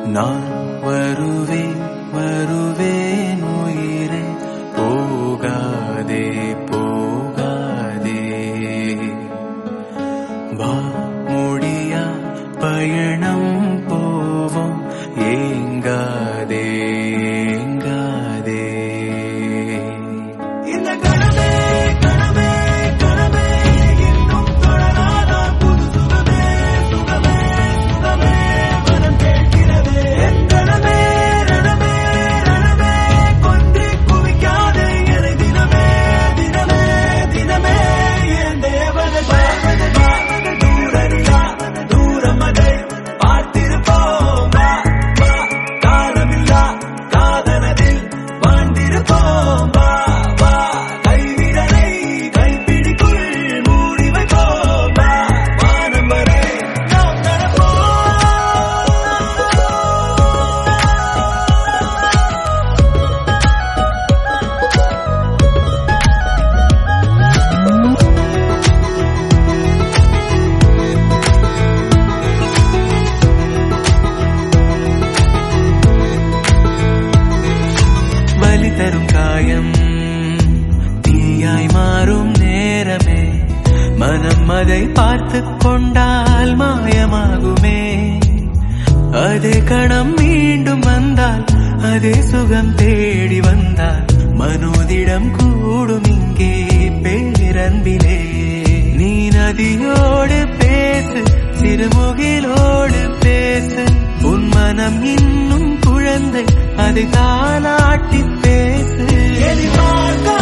நான் வருவேன் வருவேன் உயிரே போகாதே போகாதே வா முடியா பயணம் போவோம் ஏங்காதே ஏங்காதே இந்த கனவே கனவே கனவே இன்னும் தொடராதா புது சுகமே சுகமே சுகமே மனம் கேட்கிறதே என் கனவே ரணமே ரணமே கொன்று குவிக்காதே என தினமே தினமே தினமே என் தேவதை தூரனிலா தூரம் அதை பார்த்திருப்போம் வா வா காலமில்லா காதலதில் வாழ்ந்திருப்போம் வா வா கைவிரலை கைப்பிடிக்குள் மூடி வைப்போம் வா வானம் வரை நாம் நடப்போம். வலி தரும் காயம் தீயாய் மாறும் நேரமே மனம் அதை பார்த்துக் கொண்டால் மாயமாகுமே அதே கணம் மீண்டும் வந்தால் அதே சுகம் தேடி வந்தால் மனோதிடம் கூடும் இங்கே பேரன்பிலே நீ நதியோடு பேசு சிறுமுகிலோடு பேசு உன் மனம் இன்னும் குழந்தை அதை தாலாட்டி பேசு எதிர்பார்க்க